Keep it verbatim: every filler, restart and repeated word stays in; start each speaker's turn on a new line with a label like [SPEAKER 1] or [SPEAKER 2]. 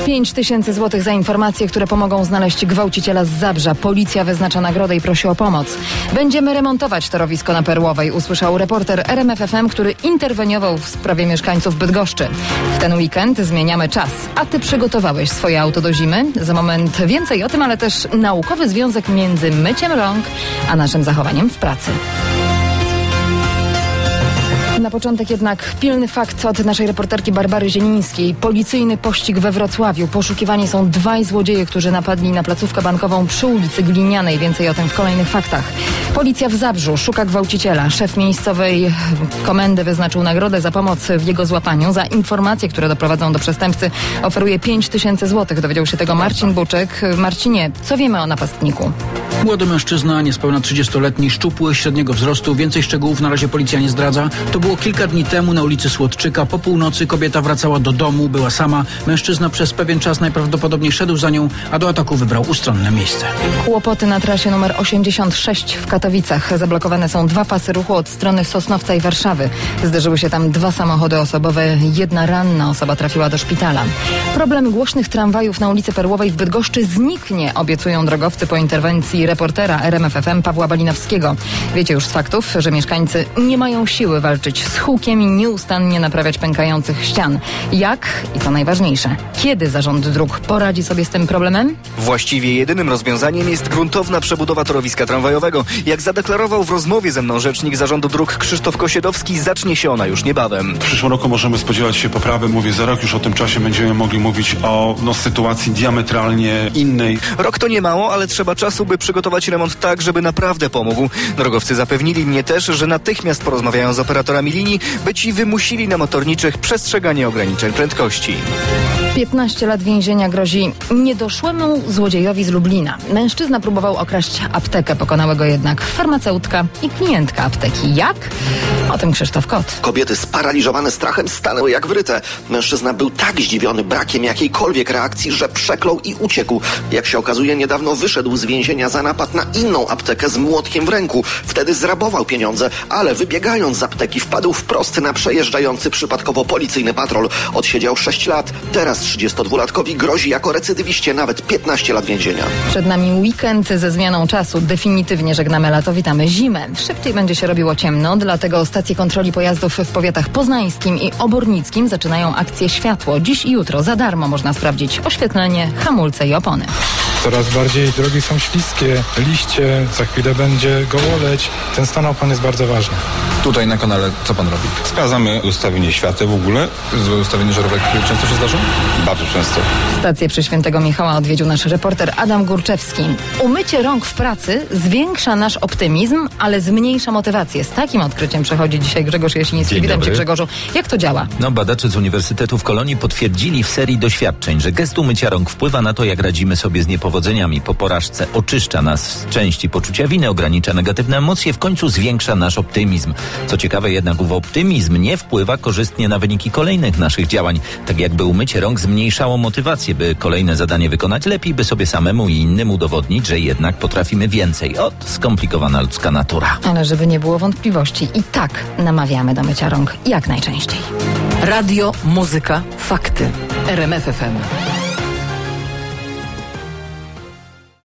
[SPEAKER 1] pięć tysięcy złotych za informacje, które pomogą znaleźć gwałciciela z Zabrza. Policja wyznacza nagrodę i prosi o pomoc. Będziemy remontować torowisko na Perłowej, usłyszał reporter R M F F M, który interweniował w sprawie mieszkańców Bydgoszczy. W ten weekend zmieniamy czas. A ty przygotowałeś swoje auto do zimy? Za moment więcej o tym, ale też naukowy związek między myciem rąk a naszym zachowaniem w pracy. Na początek jednak pilny fakt od naszej reporterki Barbary Zielińskiej. Policyjny pościg we Wrocławiu. Poszukiwani są dwaj złodzieje, którzy napadli na placówkę bankową przy ulicy Glinianej. Więcej o tym w kolejnych faktach. Policja w Zabrzu szuka gwałciciela. Szef miejscowej komendy wyznaczył nagrodę za pomoc w jego złapaniu. Za informacje, które doprowadzą do przestępcy, oferuje pięć tysięcy złotych. Dowiedział się tego Marcin Buczek. Marcinie, co wiemy o napastniku?
[SPEAKER 2] Młody mężczyzna, niespełna trzydziestoletni, szczupły, średniego wzrostu. Więcej szczegółów na razie policja nie zdradza. To było kilka dni temu na ulicy Słodczyka. Po północy kobieta wracała do domu, była sama. Mężczyzna przez pewien czas najprawdopodobniej szedł za nią, a do ataku wybrał ustronne miejsce.
[SPEAKER 1] Kłopoty na trasie numer osiemdziesiąt sześć w Katowicach. Zablokowane są dwa pasy ruchu od strony Sosnowca i Warszawy. Zderzyły się tam dwa samochody osobowe. Jedna ranna osoba trafiła do szpitala. Problem głośnych tramwajów na ulicy Perłowej w Bydgoszczy zniknie, obiecują drogowcy po interwencji reportera R M F F M Pawła Balinowskiego. Wiecie już z faktów, że mieszkańcy nie mają siły walczyć z hukiem i nieustannie naprawiać pękających ścian. Jak i co najważniejsze, kiedy Zarząd Dróg poradzi sobie z tym problemem?
[SPEAKER 3] Właściwie jedynym rozwiązaniem jest gruntowna przebudowa torowiska tramwajowego. Jak zadeklarował w rozmowie ze mną rzecznik Zarządu Dróg Krzysztof Kosiedowski, zacznie się ona już niebawem.
[SPEAKER 4] W przyszłym roku możemy spodziewać się poprawy. Mówię, za rok już o tym czasie będziemy mogli mówić o no, sytuacji diametralnie innej.
[SPEAKER 3] Rok to nie mało, ale trzeba czasu, by przygotować remont tak, żeby naprawdę pomógł. Drogowcy zapewnili mnie też, że natychmiast porozmawiają z operatorami linii, by ci wymusili na motorniczych przestrzeganie ograniczeń prędkości.
[SPEAKER 1] piętnaście lat więzienia grozi niedoszłemu złodziejowi z Lublina. Mężczyzna próbował okraść aptekę, pokonały go jednak farmaceutka i klientka apteki. Jak? O tym Krzysztof Kot.
[SPEAKER 5] Kobiety sparaliżowane strachem stanęły jak wryte. Mężczyzna był tak zdziwiony brakiem jakiejkolwiek reakcji, że przeklął i uciekł. Jak się okazuje, niedawno wyszedł z więzienia za napad na inną aptekę z młotkiem w ręku. Wtedy zrabował pieniądze, ale wybiegając z apteki wpadł wprost na przejeżdżający przypadkowo policyjny patrol. Odsiedział sześć lat. Teraz trzydziestodwulatkowi grozi jako recydywiście nawet piętnaście lat więzienia.
[SPEAKER 1] Przed nami weekend ze zmianą czasu. Definitywnie żegnamy lato, witamy zimę. Szybciej będzie się robiło ciemno, dlatego stacje kontroli pojazdów w powiatach poznańskim i obornickim zaczynają akcję Światło. Dziś i jutro za darmo można sprawdzić oświetlenie, hamulce i opony.
[SPEAKER 6] Coraz bardziej drogi są śliskie, liście, za chwilę będzie gołoleć. Ten stan opon jest bardzo ważny.
[SPEAKER 7] Tutaj na kanale co pan robi?
[SPEAKER 8] Sprawdzamy ustawienie świateł w ogóle.
[SPEAKER 7] Złe ustawienie żarówek często się zdarza?
[SPEAKER 8] Bardzo często.
[SPEAKER 1] Stację przy Świętego Michała odwiedził nasz reporter Adam Górczewski. Umycie rąk w pracy zwiększa nasz optymizm, ale zmniejsza motywację. Z takim odkryciem przechodzi dzisiaj Grzegorz Jasiński. Witam cię, Grzegorzu. Jak to działa?
[SPEAKER 9] No, badacze z Uniwersytetu w Kolonii potwierdzili w serii doświadczeń, że gest umycia rąk wpływa na to, jak radzimy sobie z niepowodzeniami. Po porażce oczyszcza nas z części poczucia winy, ogranicza negatywne emocje, w końcu zwiększa nasz optymizm. Co ciekawe, jednak ów optymizm nie wpływa korzystnie na wyniki kolejnych naszych działań. Tak jakby umycie rąk zmniejszało motywację, by kolejne zadanie wykonać lepiej, by sobie samemu i innym udowodnić, że jednak potrafimy więcej. Ot, skomplikowana ludzka natura.
[SPEAKER 1] Ale żeby nie było wątpliwości, i tak namawiamy do mycia rąk jak najczęściej.
[SPEAKER 10] Radio, muzyka, fakty. R M F F M.